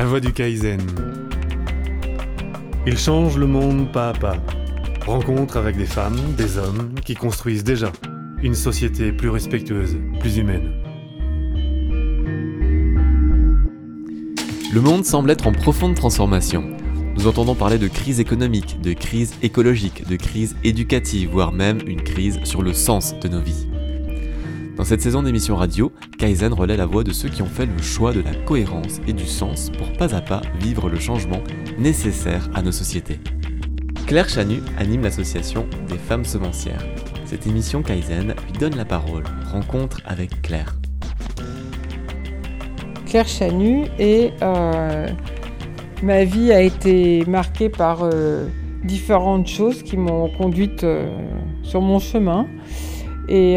voie du Kaizen. Il change le monde pas à pas. Rencontre avec des femmes, des hommes qui construisent déjà une société plus respectueuse, plus humaine. Le monde semble être en profonde transformation. Nous entendons parler de crise économique, de crise écologique, de crise éducative, voire même une crise sur le sens de nos vies. Dans cette saison d'émission radio, Kaizen relaie la voix de ceux qui ont fait le choix de la cohérence et du sens pour pas à pas vivre le changement nécessaire à nos sociétés. Claire Chanu anime l'association des femmes semencières. Cette émission Kaizen lui donne la parole. Rencontre avec Claire. Claire Chanu et ma vie a été marquée par différentes choses qui m'ont conduite sur mon chemin. Et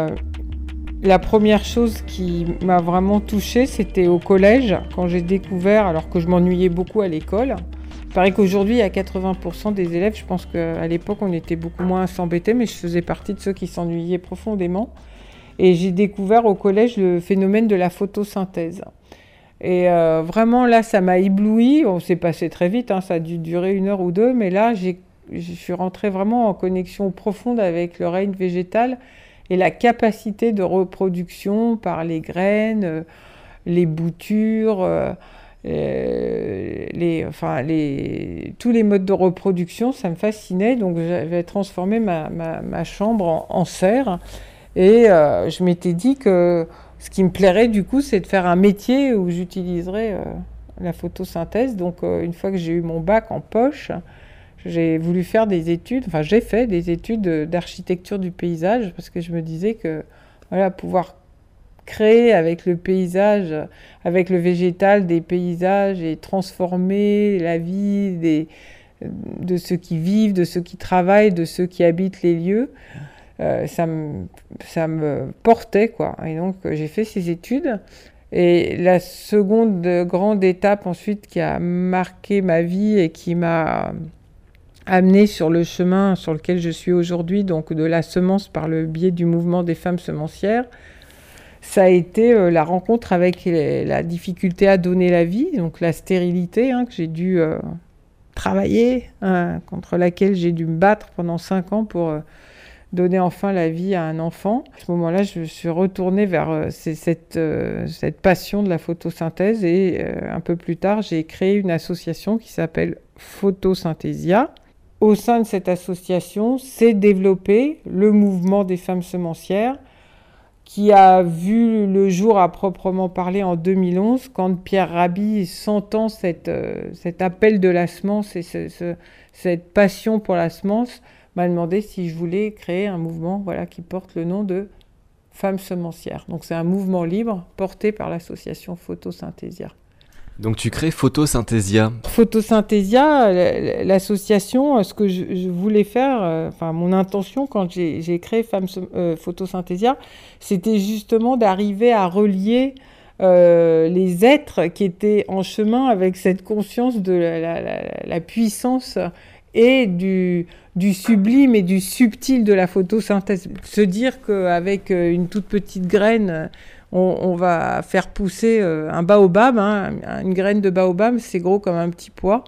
la première chose qui m'a vraiment touchée, c'était au collège, quand j'ai découvert, alors que je m'ennuyais beaucoup à l'école. Il paraît qu'aujourd'hui, il y a 80% des élèves, je pense qu'à l'époque, on était beaucoup moins à s'embêter, mais je faisais partie de ceux qui s'ennuyaient profondément. Et j'ai découvert au collège le phénomène de la photosynthèse. Et vraiment, là, ça m'a ébloui. On s'est passé très vite, ça a dû durer 1 heure ou 2, mais là, je suis rentrée vraiment en connexion profonde avec le règne végétal et la capacité de reproduction par les graines, les boutures, tous les modes de reproduction, ça me fascinait. Donc j'avais transformé ma chambre en serre et je m'étais dit que ce qui me plairait du coup, c'est de faire un métier où j'utiliserais la photosynthèse. Donc une fois que j'ai eu mon bac en poche, j'ai voulu faire j'ai fait des études d'architecture du paysage parce que je me disais que pouvoir créer avec le paysage, avec le végétal des paysages et transformer la vie de ceux qui vivent, de ceux qui travaillent, de ceux qui habitent les lieux, ça me portait, quoi. Et donc j'ai fait ces études. Et la seconde grande étape ensuite qui a marqué ma vie et qui m'a amenée sur le chemin sur lequel je suis aujourd'hui, donc de la semence par le biais du mouvement des femmes semencières, ça a été la rencontre avec la difficulté à donner la vie, donc la stérilité que j'ai dû travailler, contre laquelle j'ai dû me battre pendant 5 ans pour donner enfin la vie à un enfant. À ce moment-là, je suis retournée vers cette passion de la photosynthèse et un peu plus tard, j'ai créé une association qui s'appelle Photosynthesia. Au sein de cette association, s'est développé le mouvement des femmes semencières qui a vu le jour à proprement parler en 2011 quand Pierre Rabhi, sentant cet appel de la semence et cette passion pour la semence, m'a demandé si je voulais créer un mouvement qui porte le nom de Femmes semencières. Donc c'est un mouvement libre porté par l'association Photosynthesia. Donc tu crées Photosynthesia. Photosynthesia, l'association, ce que je voulais faire, mon intention quand j'ai créé Photosynthesia, c'était justement d'arriver à relier les êtres qui étaient en chemin avec cette conscience de la puissance et du sublime et du subtil de la photosynthèse. Se dire qu'avec une toute petite graine, on va faire pousser un baobab, une graine de baobab, c'est gros comme un petit pois,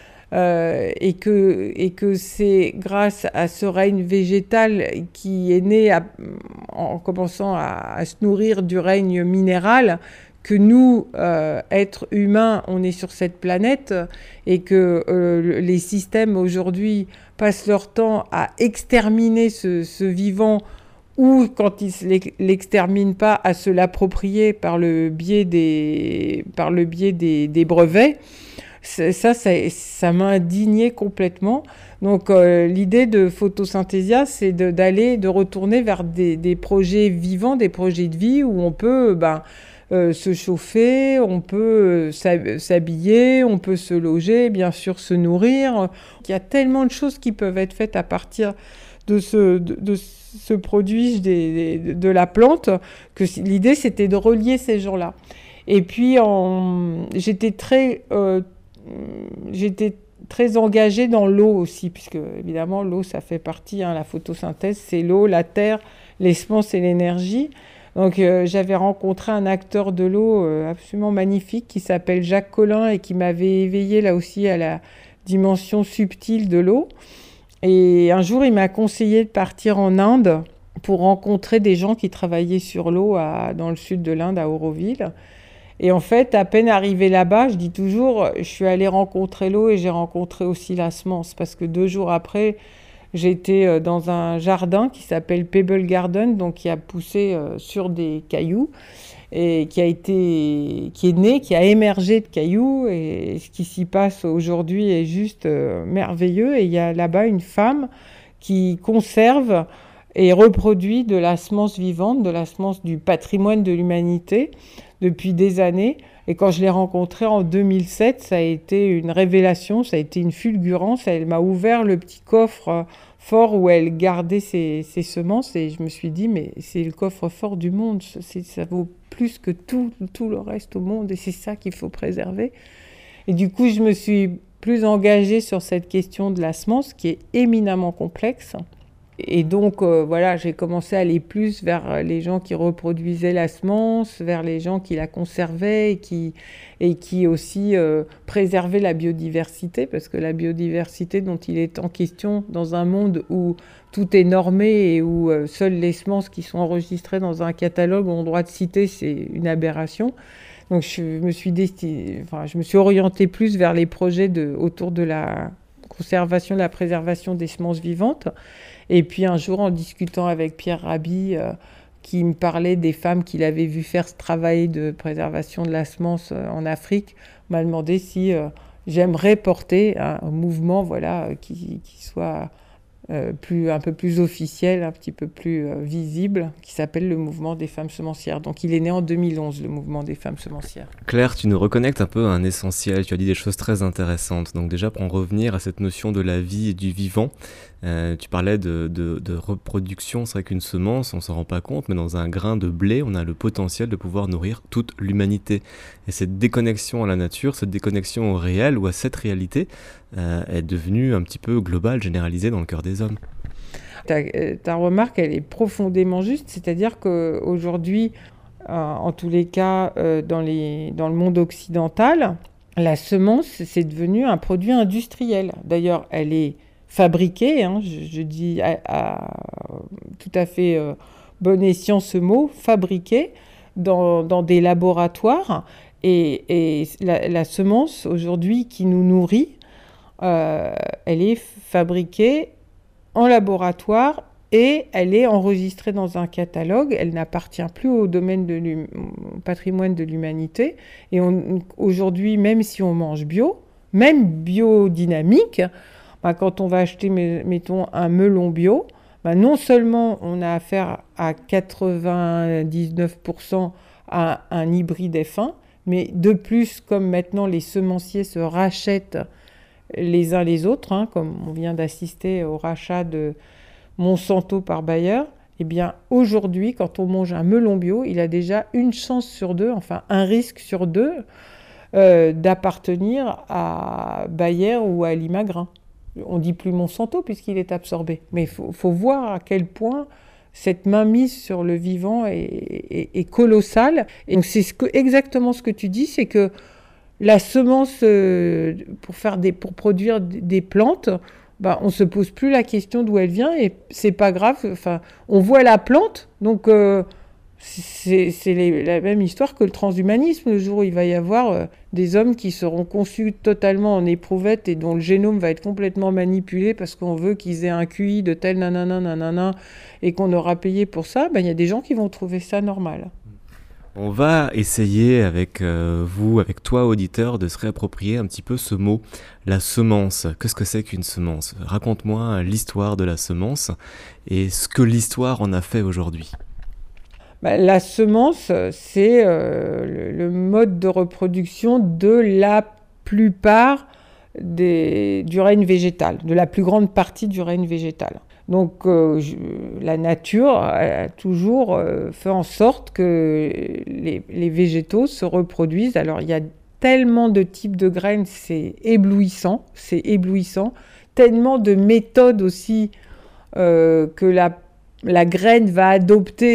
et que c'est grâce à ce règne végétal qui est né en commençant à se nourrir du règne minéral, que nous, êtres humains, on est sur cette planète et que les systèmes aujourd'hui passent leur temps à exterminer ce vivant ou, quand ils ne l'exterminent pas, à se l'approprier par le biais des brevets. Ça m'a indignée complètement. Donc l'idée de Photosynthesia, c'est de retourner vers des projets vivants, des projets de vie où on peut se chauffer, on peut s'habiller, on peut se loger, bien sûr se nourrir. Il y a tellement de choses qui peuvent être faites à partir de ce produit de la plante que l'idée c'était de relier ces gens-là. Et puis j'étais très engagée dans l'eau aussi, puisque évidemment l'eau ça fait partie, la photosynthèse c'est l'eau, la terre, les semences et l'énergie. Donc j'avais rencontré un acteur de l'eau absolument magnifique qui s'appelle Jacques Collin et qui m'avait éveillé là aussi à la dimension subtile de l'eau. Et un jour, il m'a conseillé de partir en Inde pour rencontrer des gens qui travaillaient sur l'eau dans le sud de l'Inde, à Auroville. Et en fait, à peine arrivé là-bas, je dis toujours, je suis allée rencontrer l'eau et j'ai rencontré aussi la semence. Parce que 2 jours après, j'étais dans un jardin qui s'appelle Pebble Garden, donc qui a poussé sur des cailloux et qui est né, qui a émergé de cailloux. Et ce qui s'y passe aujourd'hui est juste merveilleux. Et il y a là-bas une femme qui conserve et reproduit de la semence vivante, de la semence du patrimoine de l'humanité depuis des années. Et quand je l'ai rencontrée en 2007, ça a été une révélation, ça a été une fulgurance. Elle m'a ouvert le petit coffre fort où elle gardait ses semences et je me suis dit, mais c'est le coffre-fort du monde, ça vaut plus que tout le reste au monde et c'est ça qu'il faut préserver. Et du coup, je me suis plus engagée sur cette question de la semence qui est éminemment complexe. Et donc, voilà, j'ai commencé à aller plus vers les gens qui reproduisaient la semence, vers les gens qui la conservaient et qui aussi préservaient la biodiversité, parce que la biodiversité dont il est en question dans un monde où tout est normé et où seules les semences qui sont enregistrées dans un catalogue ont droit de citer, c'est une aberration. Donc, je me suis orientée plus vers les projets autour de la conservation, de la préservation des semences vivantes. Et puis un jour, en discutant avec Pierre Rabhi, qui me parlait des femmes qu'il avait vues faire ce travail de préservation de la semence en Afrique, m'a demandé si j'aimerais porter un mouvement qui soit un peu plus officiel, un petit peu plus visible, qui s'appelle le mouvement des femmes semencières. Donc il est né en 2011, le mouvement des femmes semencières. Claire, tu nous reconnectes un peu à un essentiel, tu as dit des choses très intéressantes. Donc déjà, pour en revenir à cette notion de la vie et du vivant, tu parlais de reproduction. C'est vrai qu'une semence, on ne s'en rend pas compte, mais dans un grain de blé, on a le potentiel de pouvoir nourrir toute l'humanité. Et cette déconnexion à la nature, cette déconnexion au réel ou à cette réalité est devenue un petit peu globale, généralisée dans le cœur des hommes. Ta remarque, elle est profondément juste, c'est-à-dire qu'aujourd'hui, en tous les cas, dans le monde occidental, la semence, c'est devenu un produit industriel. D'ailleurs, elle est fabriquée, je dis à tout à fait bon escient ce mot, fabriquée dans des laboratoires. Et la semence, aujourd'hui, qui nous nourrit, elle est fabriquée en laboratoire et elle est enregistrée dans un catalogue. Elle n'appartient plus au domaine au patrimoine de l'humanité. Et aujourd'hui, même si on mange bio, même biodynamique, quand on va acheter, mettons, un melon bio, non seulement on a affaire à 99% à un hybride F1, mais de plus, comme maintenant les semenciers se rachètent les uns les autres, comme on vient d'assister au rachat de Monsanto par Bayer, eh bien aujourd'hui, quand on mange un melon bio, il a déjà une chance sur 2, enfin un risque sur 2, d'appartenir à Bayer ou à Limagrain. On ne dit plus Monsanto puisqu'il est absorbé. Mais il faut voir à quel point cette mainmise sur le vivant est colossale. Et donc c'est exactement ce que tu dis, c'est que la semence, pour produire des plantes, on ne se pose plus la question d'où elle vient et c'est pas grave. Enfin, on voit la plante, donc c'est la même histoire que le transhumanisme. Le jour où il va y avoir des hommes qui seront conçus totalement en éprouvettes et dont le génome va être complètement manipulé parce qu'on veut qu'ils aient un QI de tel nanana et qu'on aura payé pour ça, il y a des gens qui vont trouver ça normal. On va essayer avec vous, avec toi auditeur, de se réapproprier un petit peu ce mot, la semence. Qu'est-ce que c'est qu'une semence ? Raconte-moi l'histoire de la semence et ce que l'histoire en a fait aujourd'hui. La semence, c'est le mode de reproduction de la plupart du règne végétal, de la plus grande partie du règne végétal. Donc la nature a toujours fait en sorte que les végétaux se reproduisent. Alors il y a tellement de types de graines, c'est éblouissant. Tellement de méthodes aussi que la graine va adopter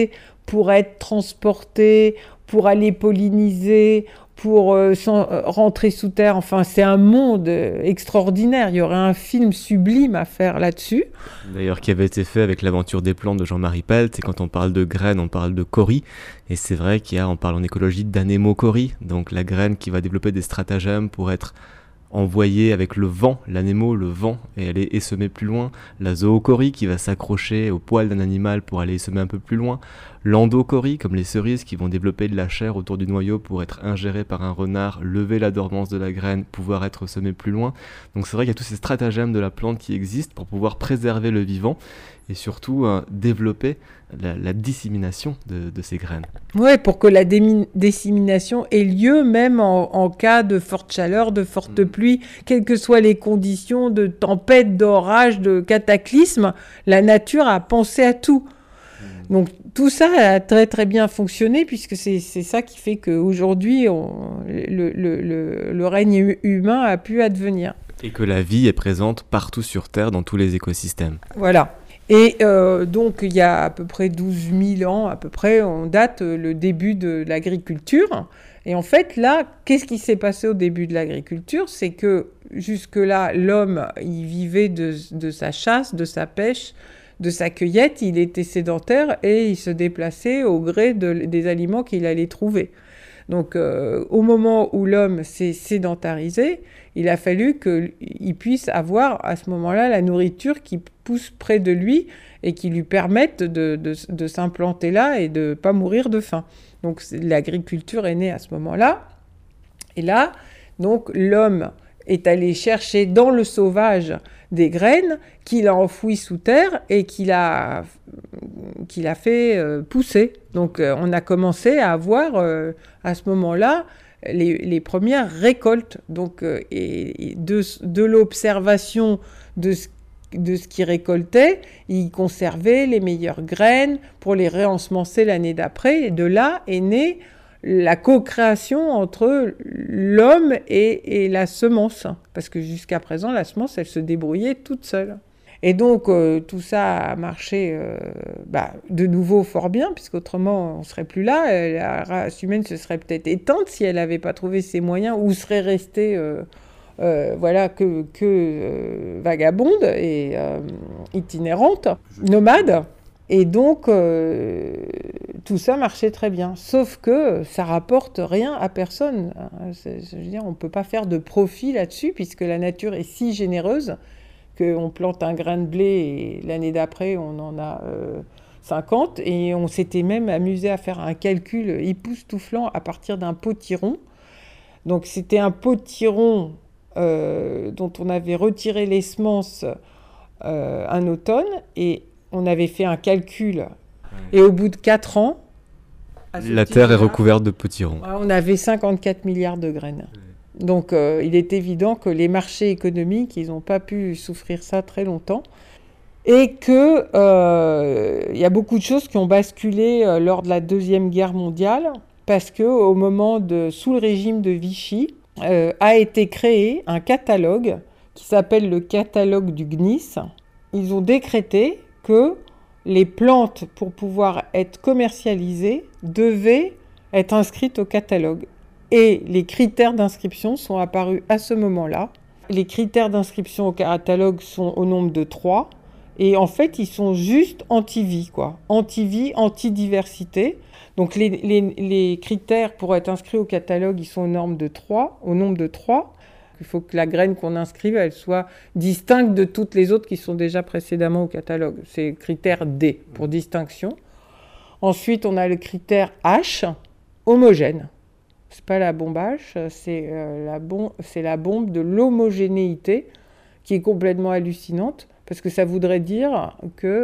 pour être transportés, pour aller polliniser, pour rentrer sous terre. Enfin, c'est un monde extraordinaire. Il y aurait un film sublime à faire là-dessus. D'ailleurs, qui avait été fait avec l'aventure des plantes de Jean-Marie Pelt. Et quand on parle de graines, on parle de coris. Et c'est vrai on parle en écologie d'anémocorie. Donc la graine qui va développer des stratagèmes pour être envoyée avec le vent, l'anémo, le vent, et aller essaimer plus loin. La zoocorie qui va s'accrocher au poil d'un animal pour aller essaimer un peu plus loin. L'endocorie, comme les cerises qui vont développer de la chair autour du noyau pour être ingérée par un renard, lever la dormance de la graine, pouvoir être semée plus loin. Donc c'est vrai qu'il y a tous ces stratagèmes de la plante qui existent pour pouvoir préserver le vivant et surtout développer la dissémination de ces graines. Oui, pour que la dissémination ait lieu même en cas de forte chaleur, de forte pluie, quelles que soient les conditions de tempête, d'orage, de cataclysme, la nature a pensé à tout. Donc tout ça a très très bien fonctionné puisque c'est ça qui fait qu'aujourd'hui le règne humain a pu advenir. Et que la vie est présente partout sur Terre dans tous les écosystèmes. Voilà. Et donc il y a à peu près 12 000 ans, on date le début de l'agriculture. Et en fait là, qu'est-ce qui s'est passé au début de l'agriculture ? C'est que jusque-là, l'homme, il vivait de sa chasse, de sa pêche, de sa cueillette, il était sédentaire et il se déplaçait au gré des aliments qu'il allait trouver. Donc au moment où l'homme s'est sédentarisé, il a fallu qu'il puisse avoir à ce moment-là la nourriture qui pousse près de lui et qui lui permette de s'implanter là et de ne pas mourir de faim. Donc l'agriculture est née à ce moment-là. Et là, donc l'homme est allé chercher dans le sauvage des graines qu'il a enfouies sous terre et qu'il a fait pousser. Donc on a commencé à avoir à ce moment-là les premières récoltes. Donc, et de l'observation de ce qu'il récoltait, il conservait les meilleures graines pour les réensemencer l'année d'après. Et de là est née la co-création entre l'homme et la semence. Parce que jusqu'à présent, la semence, elle se débrouillait toute seule. Et donc, tout ça a marché de nouveau fort bien, puisqu'autrement, on ne serait plus là. La race humaine se serait peut-être éteinte si elle n'avait pas trouvé ses moyens, ou serait restée vagabonde et itinérante, nomade. Et donc, tout ça marchait très bien. Sauf que ça rapporte rien à personne. Je veux dire, on ne peut pas faire de profit là-dessus, puisque la nature est si généreuse qu'on plante un grain de blé et l'année d'après, on en a 50. Et on s'était même amusé à faire un calcul époustouflant à partir d'un potiron. Donc, c'était un potiron dont on avait retiré les semences un automne et on avait fait un calcul. Et au bout de 4 ans... La terre est recouverte de potirons. On avait 54 milliards de graines. Donc, il est évident que les marchés économiques, ils n'ont pas pu souffrir ça très longtemps. Et qu'il y a beaucoup de choses qui ont basculé lors de la Deuxième Guerre mondiale, parce qu'au moment sous le régime de Vichy, a été créé un catalogue qui s'appelle le catalogue du GNIS. Ils ont décrété que les plantes, pour pouvoir être commercialisées, devaient être inscrites au catalogue. Et les critères d'inscription sont apparus à ce moment-là. Les critères d'inscription au catalogue sont au nombre de 3. Et en fait, ils sont juste anti-vie, quoi. Anti-vie, anti-diversité. Donc les critères pour être inscrits au catalogue, ils sont au nombre de 3. Il faut que la graine qu'on inscrive, elle soit distincte de toutes les autres qui sont déjà précédemment au catalogue. C'est le critère D pour distinction. Ensuite, on a le critère H, homogène. C'est pas la bombe H, c'est la bombe de l'homogénéité qui est complètement hallucinante. Parce que ça veut dire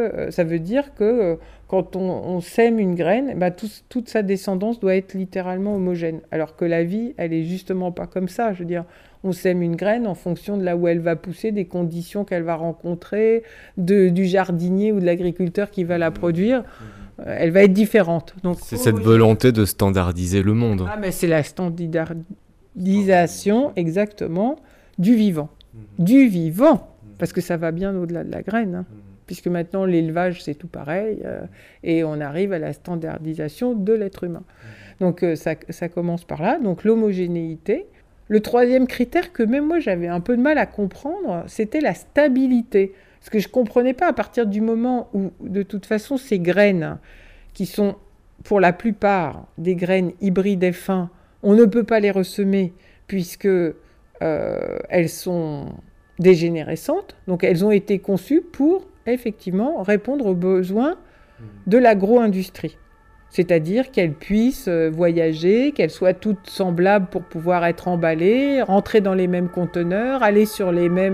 que quand on sème une graine, toute sa descendance doit être littéralement homogène. Alors que la vie, elle est justement pas comme ça. Je veux dire, on sème une graine en fonction de là où elle va pousser, des conditions qu'elle va rencontrer, du jardinier ou de l'agriculteur qui va la produire. Elle va être différente. Donc, c'est cette volonté de standardiser le monde. Ah, mais c'est la standardisation, exactement, du vivant. Du vivant. Parce que ça va bien au-delà de la graine, puisque maintenant l'élevage c'est tout pareil, et on arrive à la standardisation de l'être humain. Donc ça commence par là, donc l'homogénéité. Le troisième critère que même moi j'avais un peu de mal à comprendre, c'était la stabilité. Parce que je ne comprenais pas à partir du moment où, de toute façon, ces graines, qui sont pour la plupart des graines hybrides F1, on ne peut pas les ressemer puisque elles sont dégénérescentes. Donc elles ont été conçues pour, effectivement, répondre aux besoins de l'agro-industrie. C'est-à-dire qu'elles puissent voyager, qu'elles soient toutes semblables pour pouvoir être emballées, rentrer dans les mêmes conteneurs, aller sur les mêmes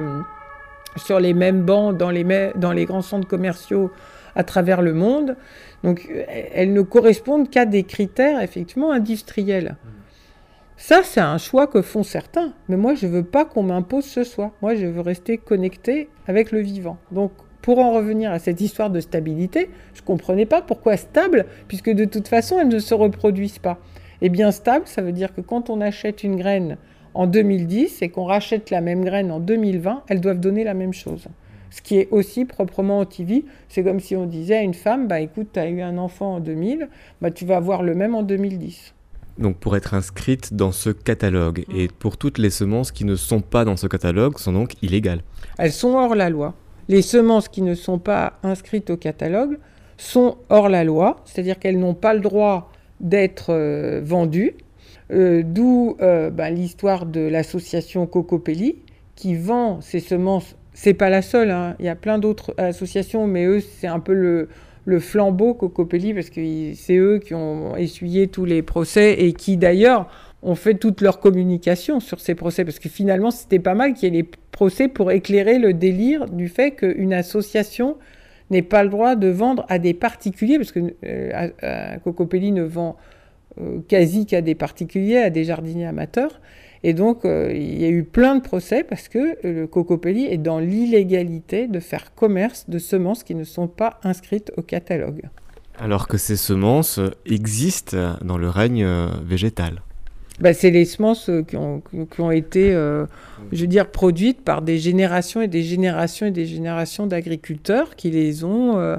bancs dans les grands centres commerciaux à travers le monde. Donc elles ne correspondent qu'à des critères effectivement industriels. Ça, c'est un choix que font certains. Mais moi, je ne veux pas qu'on m'impose ce choix. Moi, je veux rester connectée avec le vivant. Donc, pour en revenir à cette histoire de stabilité, je ne comprenais pas pourquoi stable, puisque de toute façon, elles ne se reproduisent pas. Et bien stable, ça veut dire que quand on achète une graine en 2010 et qu'on rachète la même graine en 2020, elles doivent donner la même chose. Ce qui est aussi proprement anti-vie. C'est comme si on disait à une femme, écoute, tu as eu un enfant en 2000, tu vas avoir le même en 2010. Donc pour être inscrite dans ce catalogue, et pour toutes les semences qui ne sont pas dans ce catalogue sont donc illégales. Elles sont hors la loi. Les semences qui ne sont pas inscrites au catalogue sont hors la loi, c'est-à-dire qu'elles n'ont pas le droit d'être vendues, d'où l'histoire de l'association Cocopelli qui vend ces semences. C'est pas la seule, hein. Il y a plein d'autres associations, mais eux, c'est un peu le flambeau Cocopelli, parce que c'est eux qui ont essuyé tous les procès et qui d'ailleurs ont fait toute leur communication sur ces procès, parce que finalement c'était pas mal qu'il y ait les procès pour éclairer le délire du fait qu'une association n'ait pas le droit de vendre à des particuliers, parce que Cocopelli ne vend quasi qu'à des particuliers, à des jardiniers amateurs. Et donc, il y a eu plein de procès parce que le Cocopelli est dans l'illégalité de faire commerce de semences qui ne sont pas inscrites au catalogue. Alors que ces semences existent dans le règne végétal. C'est les semences qui ont été, produites par des générations et des générations et des générations d'agriculteurs qui les ont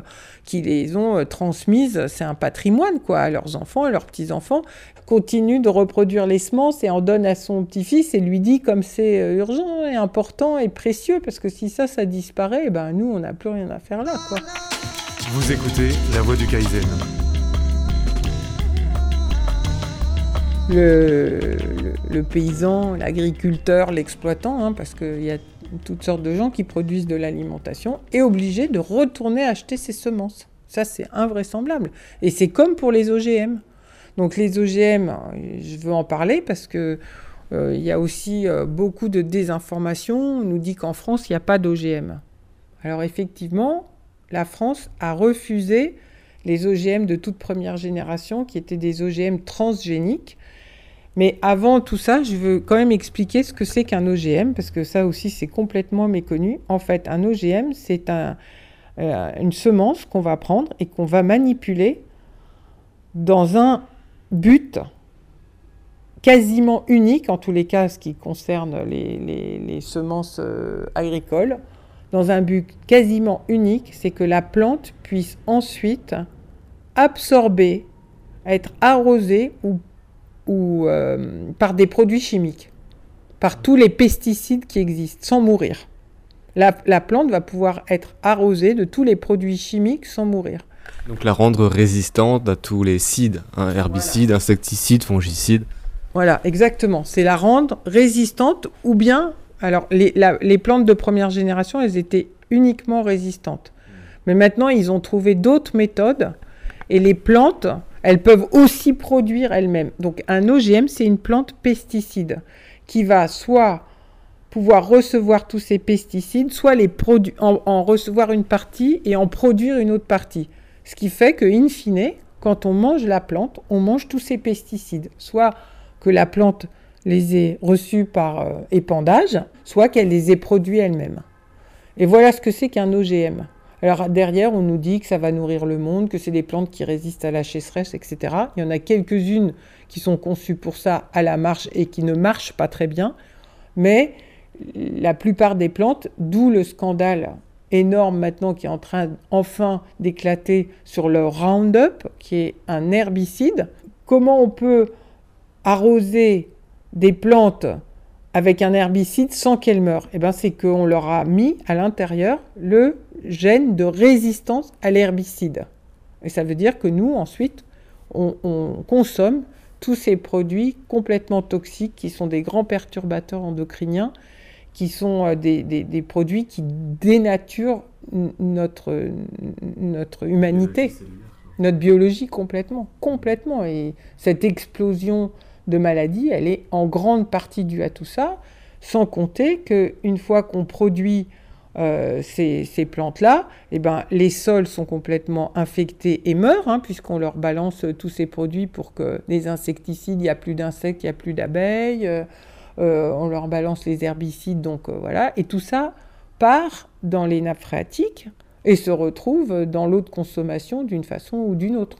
transmises. C'est un patrimoine, à leurs enfants, à leurs petits-enfants. Continue de reproduire les semences et en donne à son petit-fils et lui dit comme c'est urgent et important et précieux, parce que si ça disparaît, nous, on n'a plus rien à faire là, Vous écoutez La Voix du Kaizen. Le paysan, l'agriculteur, l'exploitant, parce qu'il y a toutes sortes de gens qui produisent de l'alimentation, est obligé de retourner acheter ses semences. Ça, c'est invraisemblable. Et c'est comme pour les OGM. Donc les OGM, je veux en parler parce que il y a aussi beaucoup de désinformation. On nous dit qu'en France, il n'y a pas d'OGM. Alors effectivement, la France a refusé les OGM de toute première génération, qui étaient des OGM transgéniques. Mais avant tout ça, je veux quand même expliquer ce que c'est qu'un OGM, parce que ça aussi, c'est complètement méconnu. En fait, un OGM, c'est une semence qu'on va prendre et qu'on va manipuler dans un but quasiment unique, en tous les cas, ce qui concerne les semences agricoles, dans un but quasiment unique, c'est que la plante puisse ensuite absorber, être arrosée ou par des produits chimiques, par tous les pesticides qui existent, sans mourir. La plante va pouvoir être arrosée de tous les produits chimiques sans mourir. Donc la rendre résistante à tous les cides, herbicides, insecticides, fongicides. Voilà, exactement. C'est la rendre résistante ou bien... Alors, les plantes de première génération, elles étaient uniquement résistantes. Mais maintenant, ils ont trouvé d'autres méthodes et les plantes, elles peuvent aussi produire elles-mêmes. Donc, un OGM, c'est une plante pesticide qui va soit pouvoir recevoir tous ces pesticides, soit en recevoir une partie et en produire une autre partie. Ce qui fait que, in fine, quand on mange la plante, on mange tous ces pesticides. Soit que la plante les ait reçus par épandage, soit qu'elle les ait produits elle-même. Et voilà ce que c'est qu'un OGM. Alors derrière, on nous dit que ça va nourrir le monde, que c'est des plantes qui résistent à la sécheresse, etc. Il y en a quelques-unes qui sont conçues pour ça à la marche et qui ne marchent pas très bien. Mais la plupart des plantes, d'où le scandale énorme maintenant qui est en train enfin d'éclater sur le Roundup, qui est un herbicide. Comment on peut arroser des plantes avec un herbicide sans qu'elles meurent? C'est qu'on leur a mis à l'intérieur le gène de résistance à l'herbicide. Et ça veut dire que nous, ensuite, on consomme tous ces produits complètement toxiques qui sont des grands perturbateurs endocriniens, qui sont des produits qui dénaturent notre humanité, notre biologie complètement. Et cette explosion de maladies, elle est en grande partie due à tout ça, sans compter qu'une fois qu'on produit ces plantes-là, les sols sont complètement infectés et meurent, puisqu'on leur balance tous ces produits pour que des insecticides, il n'y a plus d'insectes, il n'y a plus d'abeilles, on leur balance les herbicides, donc voilà. Et tout ça part dans les nappes phréatiques et se retrouve dans l'eau de consommation d'une façon ou d'une autre.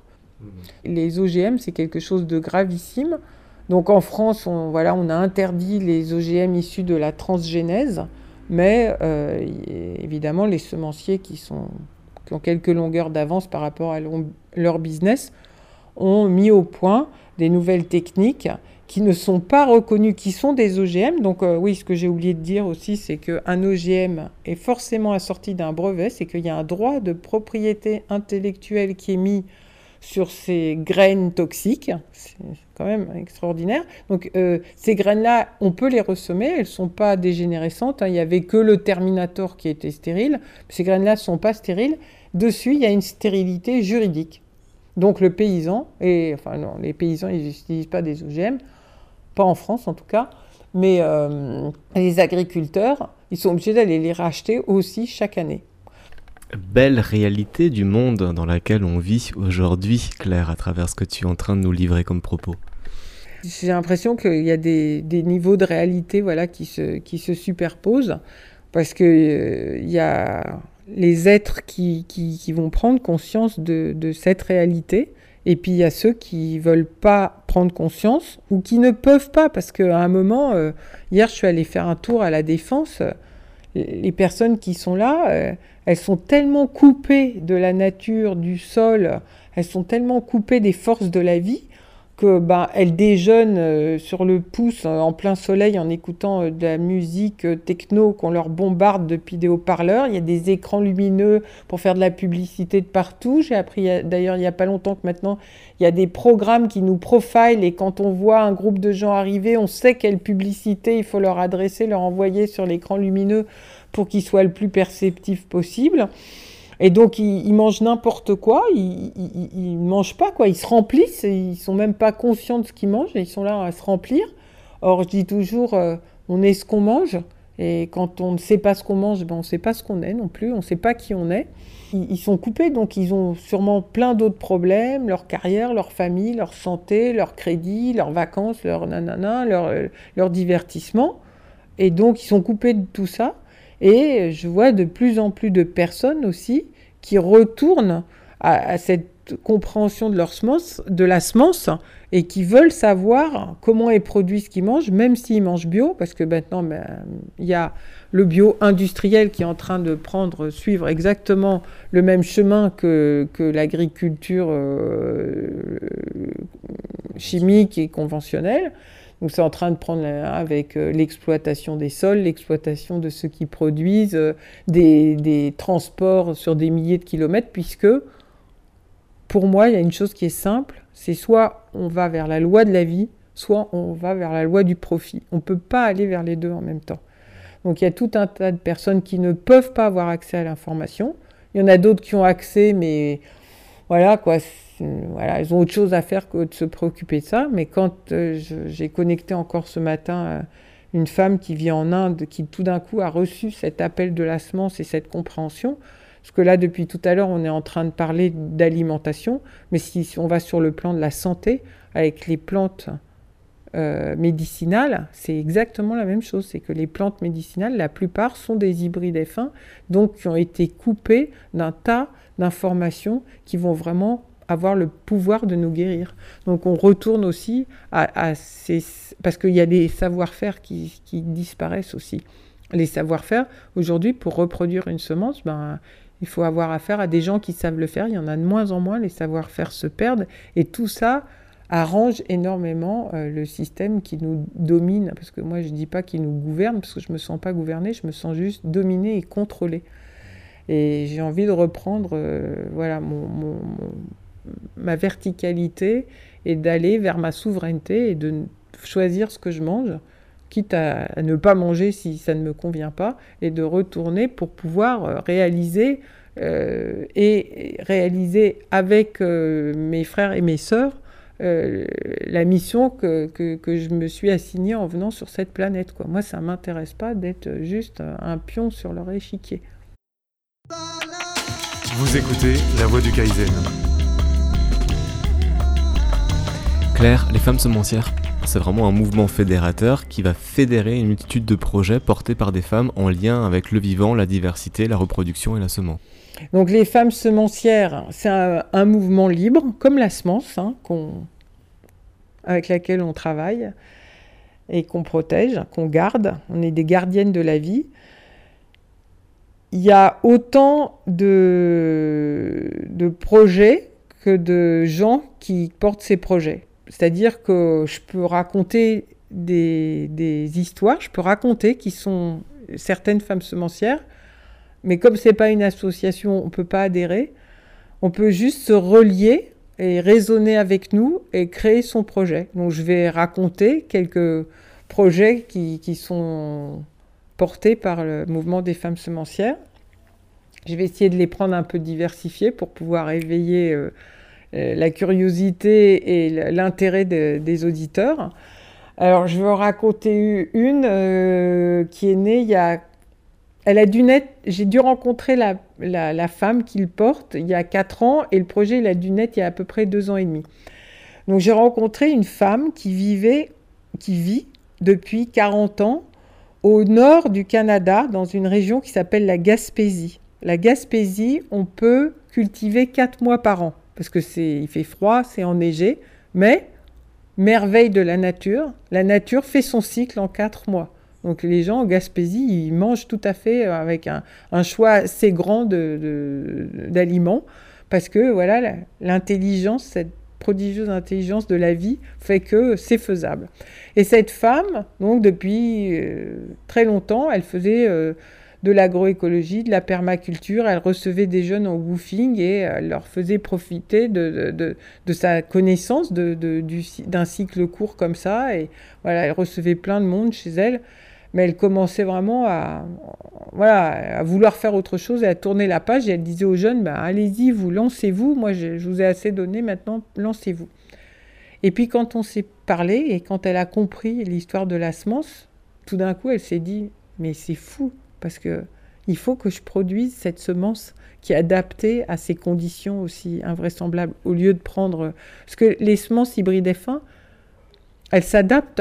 Les OGM, c'est quelque chose de gravissime. Donc en France, on a interdit les OGM issus de la transgénèse, mais évidemment, les semenciers qui ont quelques longueurs d'avance par rapport à leur business ont mis au point des nouvelles techniques qui ne sont pas reconnues, qui sont des OGM. Donc oui, ce que j'ai oublié de dire aussi, c'est qu'un OGM est forcément assorti d'un brevet, c'est qu'il y a un droit de propriété intellectuelle qui est mis sur ces graines toxiques. C'est quand même extraordinaire. Donc ces graines-là, on peut les ressemer, elles ne sont pas dégénérescentes. Il n'y avait que le Terminator qui était stérile. Ces graines-là ne sont pas stériles. Dessus, il y a une stérilité juridique. Donc le paysan, les paysans, ils n'utilisent pas des OGM, pas en France en tout cas, mais les agriculteurs, ils sont obligés d'aller les racheter aussi chaque année. Belle réalité du monde dans laquelle on vit aujourd'hui, Claire, à travers ce que tu es en train de nous livrer comme propos. J'ai l'impression qu'il y a des niveaux de réalité qui se superposent, parce qu'il y a les êtres qui vont prendre conscience de cette réalité, et puis il y a ceux qui ne veulent pas prendre conscience, ou qui ne peuvent pas, parce qu'à un moment, hier je suis allée faire un tour à la Défense, les personnes qui sont là, elles sont tellement coupées de la nature, du sol, elles sont tellement coupées des forces de la vie que elles déjeunent sur le pouce en plein soleil en écoutant de la musique techno qu'on leur bombarde depuis des haut-parleurs. Il y a des écrans lumineux pour faire de la publicité de partout. J'ai appris d'ailleurs il n'y a pas longtemps que maintenant il y a des programmes qui nous profilent, et quand on voit un groupe de gens arriver, on sait quelle publicité il faut leur adresser, leur envoyer sur l'écran lumineux pour qu'ils soient le plus perceptifs possible. Et donc, ils mangent n'importe quoi, ils mangent pas, quoi. Ils se remplissent, ils sont même pas conscients de ce qu'ils mangent, et ils sont là à se remplir. Or, je dis toujours, on est ce qu'on mange, et quand on ne sait pas ce qu'on mange, on ne sait pas ce qu'on est non plus, on ne sait pas qui on est. Ils sont coupés, donc ils ont sûrement plein d'autres problèmes, leur carrière, leur famille, leur santé, leur crédit, leurs vacances, leur divertissement. Et donc, ils sont coupés de tout ça. Et je vois de plus en plus de personnes aussi qui retournent à cette compréhension de la semence, et qui veulent savoir comment est produit ce qu'ils mangent, même s'ils mangent bio, parce que maintenant, il y a le bio industriel qui est en train de suivre exactement le même chemin que l'agriculture chimique et conventionnelle. Donc c'est en train de prendre avec l'exploitation des sols, l'exploitation de ceux qui produisent, des transports sur des milliers de kilomètres, puisque pour moi, il y a une chose qui est simple, c'est soit on va vers la loi de la vie, soit on va vers la loi du profit. On ne peut pas aller vers les deux en même temps. Donc il y a tout un tas de personnes qui ne peuvent pas avoir accès à l'information. Il y en a d'autres qui ont accès, mais voilà quoi. Ils ont autre chose à faire que de se préoccuper de ça. Mais quand j'ai connecté encore ce matin une femme qui vit en Inde, qui tout d'un coup a reçu cet appel de la semence et cette compréhension, parce que là, depuis tout à l'heure, on est en train de parler d'alimentation, mais si on va sur le plan de la santé, avec les plantes médicinales, c'est exactement la même chose. C'est que les plantes médicinales, la plupart sont des hybrides F1, donc qui ont été coupées d'un tas d'informations qui vont vraiment avoir le pouvoir de nous guérir. Donc on retourne aussi à ces... Parce qu'il y a des savoir-faire qui disparaissent aussi. Les savoir-faire, aujourd'hui, pour reproduire une semence, il faut avoir affaire à des gens qui savent le faire. Il y en a de moins en moins, les savoir-faire se perdent. Et tout ça arrange énormément le système qui nous domine. Parce que moi, je ne dis pas qu'il nous gouverne, parce que je ne me sens pas gouvernée, je me sens juste dominée et contrôlée. Et j'ai envie de reprendre ma verticalité et d'aller vers ma souveraineté et de choisir ce que je mange, quitte à ne pas manger si ça ne me convient pas, et de retourner pour pouvoir réaliser avec mes frères et mes sœurs la mission que je me suis assignée en venant sur cette planète, quoi. Moi, ça ne m'intéresse pas d'être juste un pion sur leur échiquier. Vous écoutez La Voix du Kaizen. Claire, les femmes semencières, c'est vraiment un mouvement fédérateur qui va fédérer une multitude de projets portés par des femmes en lien avec le vivant, la diversité, la reproduction et la semence. Donc les femmes semencières, c'est un mouvement libre, comme la semence, avec laquelle on travaille et qu'on protège, qu'on garde. On est des gardiennes de la vie. Il y a autant de projets que de gens qui portent ces projets. C'est-à-dire que je peux raconter des histoires, je peux raconter qui sont certaines femmes semencières, mais comme ce n'est pas une association, on ne peut pas adhérer. On peut juste se relier et raisonner avec nous et créer son projet. Donc je vais raconter quelques projets qui sont portés par le mouvement des femmes semencières. Je vais essayer de les prendre un peu diversifiés pour pouvoir éveiller la curiosité et l'intérêt des auditeurs. Alors, je vais en raconter une qui est née il y a... J'ai dû rencontrer la femme qui le porte il y a 4 ans et le projet il a dû naître il y a à peu près 2 ans et demi. Donc, j'ai rencontré une femme qui vit depuis 40 ans au nord du Canada, dans une région qui s'appelle la Gaspésie. La Gaspésie, on peut cultiver 4 mois par an, parce il fait froid, c'est enneigé, mais merveille de la nature fait son cycle en 4 mois. Donc les gens en Gaspésie, ils mangent tout à fait avec un choix assez grand d'aliments, parce que voilà, l'intelligence, cette prodigieuse intelligence de la vie fait que c'est faisable. Et cette femme, donc depuis très longtemps, elle faisait de l'agroécologie, de la permaculture, elle recevait des jeunes en woofing et elle leur faisait profiter de sa connaissance d'un cycle court comme ça. Et voilà, elle recevait plein de monde chez elle, mais elle commençait vraiment à vouloir faire autre chose et à tourner la page. Et elle disait aux jeunes, allez-y, lancez-vous, moi je vous ai assez donné, maintenant lancez-vous. Et puis quand on s'est parlé et quand elle a compris l'histoire de la semence, tout d'un coup elle s'est dit, mais c'est fou, parce qu'il faut que je produise cette semence qui est adaptée à ces conditions aussi invraisemblables, au lieu de prendre... Parce que les semences hybrides F1, elles s'adaptent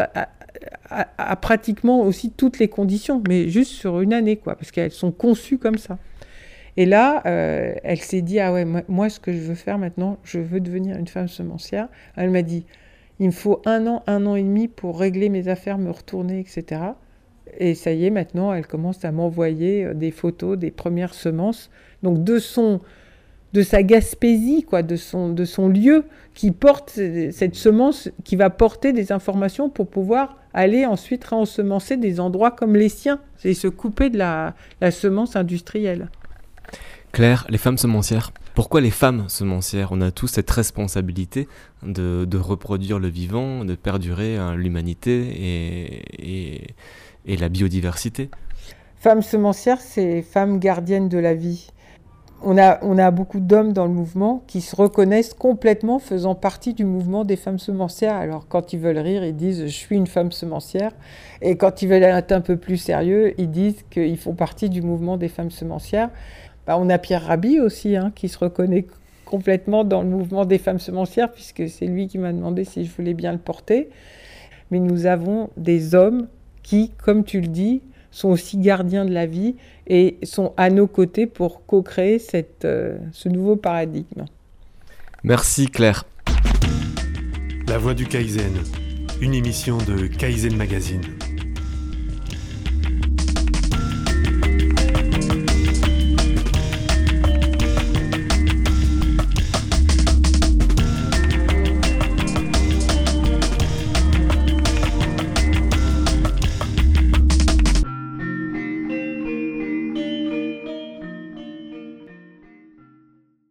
à pratiquement aussi toutes les conditions, mais juste sur une année, quoi, parce qu'elles sont conçues comme ça. Et là, elle s'est dit, ah ouais, moi, ce que je veux faire maintenant, je veux devenir une femme semencière. Elle m'a dit, il me faut 1 an et demi pour régler mes affaires, me retourner, etc. Et ça y est, maintenant, elle commence à m'envoyer des photos des premières semences. Donc, de sa Gaspésie, quoi, de son lieu qui porte cette semence, qui va porter des informations pour pouvoir aller ensuite réensemencer des endroits comme les siens. C'est se couper de la semence industrielle. Claire, les femmes semencières. Pourquoi les femmes semencières ? On a tous cette responsabilité de reproduire le vivant, de perdurer l'humanité et la biodiversité. Femmes semencières, c'est femmes gardiennes de la vie. On a beaucoup d'hommes dans le mouvement qui se reconnaissent complètement faisant partie du mouvement des femmes semencières. Alors quand ils veulent rire, ils disent « je suis une femme semencière ». Et quand ils veulent être un peu plus sérieux, ils disent qu'ils font partie du mouvement des femmes semencières. On a Pierre Rabhi aussi, qui se reconnaît complètement dans le mouvement des femmes semencières, puisque c'est lui qui m'a demandé si je voulais bien le porter. Mais nous avons des hommes qui, comme tu le dis, sont aussi gardiens de la vie et sont à nos côtés pour co-créer ce nouveau paradigme. Merci Claire. La Voix du Kaizen, une émission de Kaizen Magazine.